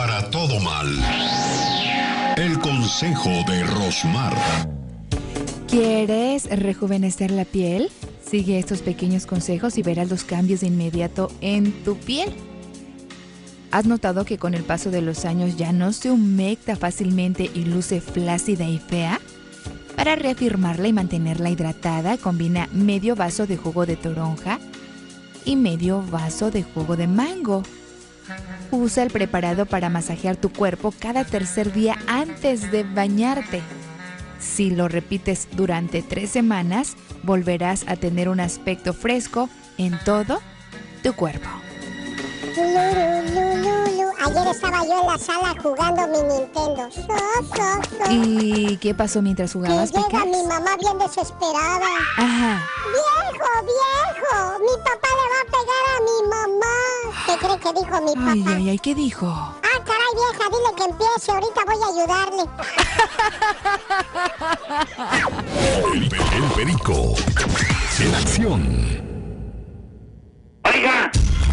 para todo mal. El consejo de Rosmar. ¿Quieres rejuvenecer la piel? Sigue estos pequeños consejos y verás los cambios de inmediato en tu piel. ¿Has notado que con el paso de los años ya no se humecta fácilmente y luce flácida y fea? Para reafirmarla y mantenerla hidratada, combina medio vaso de jugo de toronja y medio vaso de jugo de mango. Usa el preparado para masajear tu cuerpo cada tercer día antes de bañarte. Si lo repites durante 3 semanas, volverás a tener un aspecto fresco en todo tu cuerpo. Ayer estaba yo en la sala jugando mi Nintendo. ¿Y qué pasó mientras jugabas, Llega Picas? mi mamá bien desesperada. Ajá. ¡Viejo! Mi papá le va a pegar a mi mamá. ¿Qué cree que dijo mi papá? Ay, ¿qué dijo? Ah, caray, vieja, dile que empiece. Ahorita voy a ayudarle. El Perico. En acción. ¡Oiga!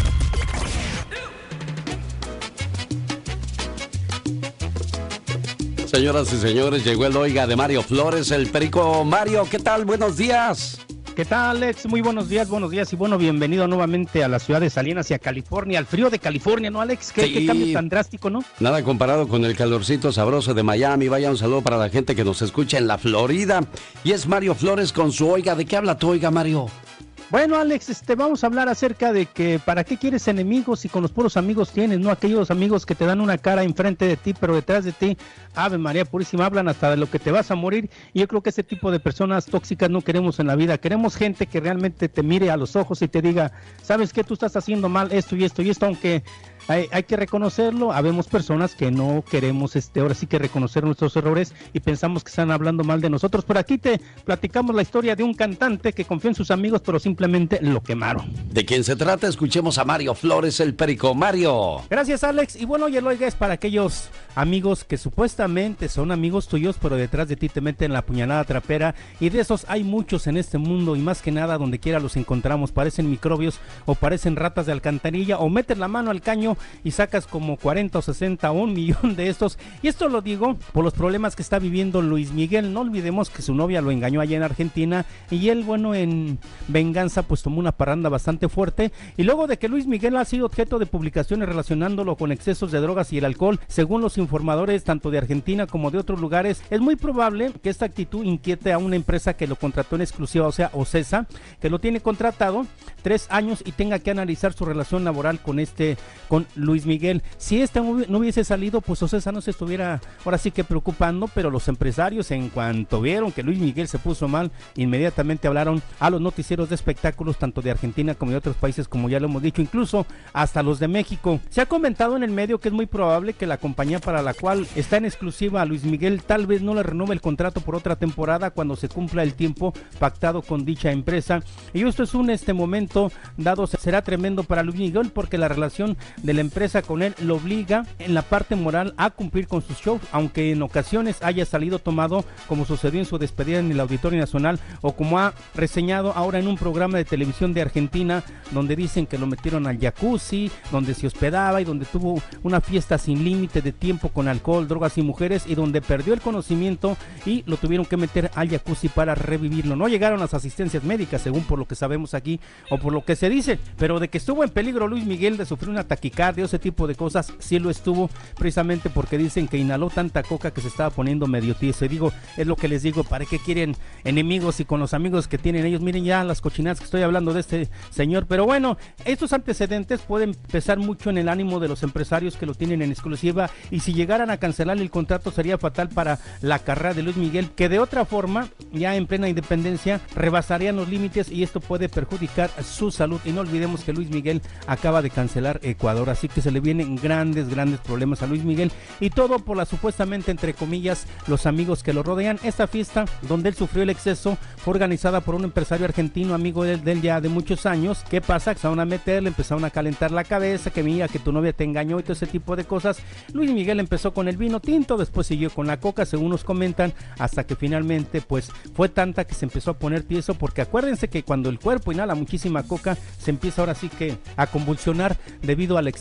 Señoras y señores, llegó el Oiga de Mario Flores, el Perico. Mario, ¿qué tal? Buenos días. ¿Qué tal, Alex? Muy buenos días y bueno, bienvenido nuevamente a la ciudad de Salinas y a California, al frío de California, ¿no, Alex? ¿Qué cambio tan drástico, ¿no? Nada comparado con el calorcito sabroso de Miami. Vaya, un saludo para la gente que nos escucha en la Florida. Y es Mario Flores con su Oiga. ¿De qué habla tu Oiga, Mario? Bueno, Alex, vamos a hablar acerca de que para qué quieres enemigos si con los puros amigos tienes, ¿no? Aquellos amigos que te dan una cara enfrente de ti, pero detrás de ti, Ave María Purísima, hablan hasta de lo que te vas a morir. Y yo creo que ese tipo de personas tóxicas no queremos en la vida. Queremos gente que realmente te mire a los ojos y te diga, ¿sabes qué? Tú estás haciendo mal esto y esto y esto, aunque hay que reconocerlo. Habemos personas que no queremos ahora sí que reconocer nuestros errores y pensamos que están hablando mal de nosotros. Por aquí te platicamos la historia de un cantante que confió en sus amigos, pero simplemente lo quemaron. ¿De quién se trata? Escuchemos a Mario Flores, el Perico. Mario. Gracias, Alex. Y bueno, y el Oiga es para aquellos amigos que supuestamente son amigos tuyos, pero detrás de ti te meten la puñalada trapera, y de esos hay muchos en este mundo, y más que nada donde quiera los encontramos. Parecen microbios o parecen ratas de alcantarilla, o metes la mano al caño y sacas como 40 o 60 o 1 millón de estos. Y esto lo digo por los problemas que está viviendo Luis Miguel. No olvidemos que su novia lo engañó allá en Argentina, y él, bueno, en venganza pues tomó una parranda bastante fuerte, y luego de que Luis Miguel ha sido objeto de publicaciones relacionándolo con excesos de drogas y el alcohol, según los informadores tanto de Argentina como de otros lugares, es muy probable que esta actitud inquiete a una empresa que lo contrató en exclusiva, o sea, Ocesa, que lo tiene contratado 3 años y tenga que analizar su relación laboral con Luis Miguel. Si no hubiese salido, pues Ocesa no se estuviera ahora sí que preocupando, pero los empresarios, en cuanto vieron que Luis Miguel se puso mal, inmediatamente hablaron a los noticieros de espectáculos tanto de Argentina como de otros países, como ya lo hemos dicho, incluso hasta los de México. Se ha comentado en el medio que es muy probable que la compañía para la cual está en exclusiva a Luis Miguel tal vez no le renueve el contrato por otra temporada cuando se cumpla el tiempo pactado con dicha empresa. Y esto es un momento dado será tremendo para Luis Miguel, porque la relación de la empresa con él lo obliga en la parte moral a cumplir con sus shows, aunque en ocasiones haya salido tomado, como sucedió en su despedida en el Auditorio Nacional, o como ha reseñado ahora en un programa de televisión de Argentina, donde dicen que lo metieron al jacuzzi, donde se hospedaba y donde tuvo una fiesta sin límite de tiempo con alcohol, drogas y mujeres, y donde perdió el conocimiento y lo tuvieron que meter al jacuzzi para revivirlo. No llegaron las asistencias médicas, según por lo que sabemos aquí o por lo que se dice, pero de que estuvo en peligro Luis Miguel de sufrir una taquicardia, ese tipo de cosas, sí lo estuvo, precisamente porque dicen que inhaló tanta coca que se estaba poniendo medio tieso. Y digo, es lo que les digo, ¿para qué quieren enemigos? Y con los amigos que tienen ellos, miren ya las cochinadas que estoy hablando de este señor. Pero bueno, estos antecedentes pueden pesar mucho en el ánimo de los empresarios que lo tienen en exclusiva, y si llegaran a cancelar el contrato sería fatal para la carrera de Luis Miguel, que de otra forma, ya en plena independencia, rebasarían los límites, y esto puede perjudicar su salud. Y no olvidemos que Luis Miguel acaba de cancelar Ecuador, así que se le vienen grandes problemas a Luis Miguel, y todo por la supuestamente, entre comillas, los amigos que lo rodean. Esta fiesta donde él sufrió el exceso fue organizada por un empresario argentino, amigo de él ya de muchos años. ¿Qué pasa? Empezaron a meterle, empezaron a calentar la cabeza, que mira, que tu novia te engañó y todo ese tipo de cosas. Luis Miguel empezó con el vino tinto, después siguió con la coca, según nos comentan, hasta que finalmente pues fue tanta que se empezó a poner tieso, porque acuérdense que cuando el cuerpo inhala muchísima coca, se empieza ahora sí que a convulsionar debido al exceso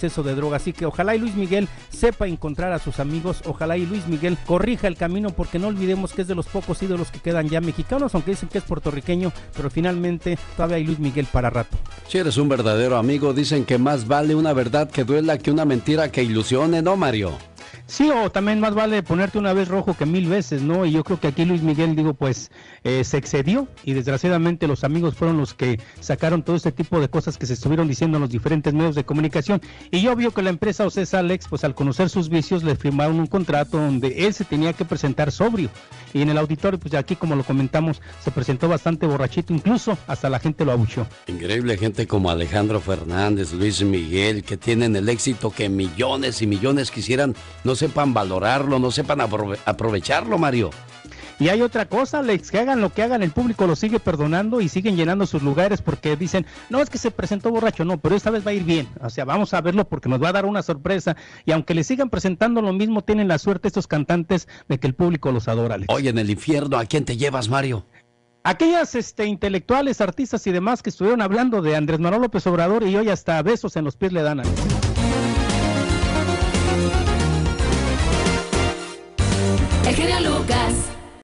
exceso de droga. Así que ojalá y Luis Miguel sepa encontrar a sus amigos, ojalá y Luis Miguel corrija el camino, porque no olvidemos que es de los pocos ídolos que quedan ya mexicanos, aunque dicen que es puertorriqueño, pero finalmente todavía hay Luis Miguel para rato. Si eres un verdadero amigo, dicen que más vale una verdad que duela que una mentira que ilusione, ¿no, Mario? Sí, o también más vale ponerte una vez rojo que 1000 veces, ¿no? Y yo creo que aquí Luis Miguel, se excedió y desgraciadamente los amigos fueron los que sacaron todo este tipo de cosas que se estuvieron diciendo en los diferentes medios de comunicación. Y yo vio que la empresa Ocesa Alex, pues al conocer sus vicios, le firmaron un contrato donde él se tenía que presentar sobrio. Y en el auditorio, pues aquí como lo comentamos, se presentó bastante borrachito, incluso hasta la gente lo abucheó. Increíble, gente como Alejandro Fernández, Luis Miguel, que tienen el éxito que millones y millones quisieran, no sepan valorarlo, no sepan aprovecharlo, Mario. Y hay otra cosa, Alex, que hagan lo que hagan, el público lo sigue perdonando y siguen llenando sus lugares porque dicen, no, es que se presentó borracho, no, pero esta vez va a ir bien, o sea, vamos a verlo porque nos va a dar una sorpresa, y aunque le sigan presentando lo mismo, tienen la suerte estos cantantes de que el público los adora, Alex. Oye, en el infierno, ¿a quién te llevas, Mario? Aquellas intelectuales, artistas y demás que estuvieron hablando de Andrés Manuel López Obrador y hoy hasta besos en los pies le dan, Alex.